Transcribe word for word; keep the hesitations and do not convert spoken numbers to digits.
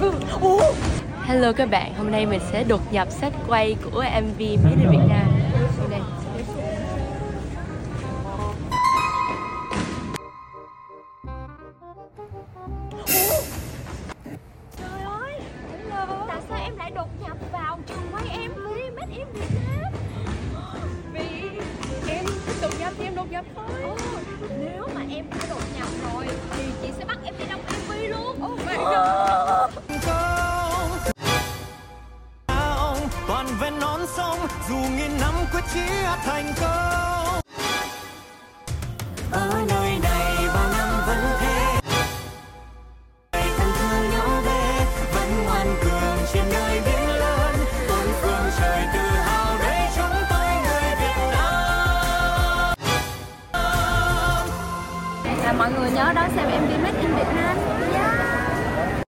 Hello các bạn, hôm nay mình sẽ đột nhập set quay của em vê Made in Việt Nam. Đây. Trời ơi, tại sao em lại đột nhập vào trường quay em vê Made in Việt Nam? Vì em đột nhập thì em đột nhập thôi. Ồ, nếu mà em đã đột nhập rồi thì chị sẽ bắt em đi đóng em vê luôn. Ồ, vậy toàn ven non sông dù nghìn năm quyết chí thành công. Ở nơi này bao năm vẫn thế, thân thương nhỏ bé vẫn ngoan cường trên nơi biển lớn, bốn phương trời tự hào đây chúng tôi người Việt Nam. là mọi người nhớ đón xem em vê Made in Việt Nam.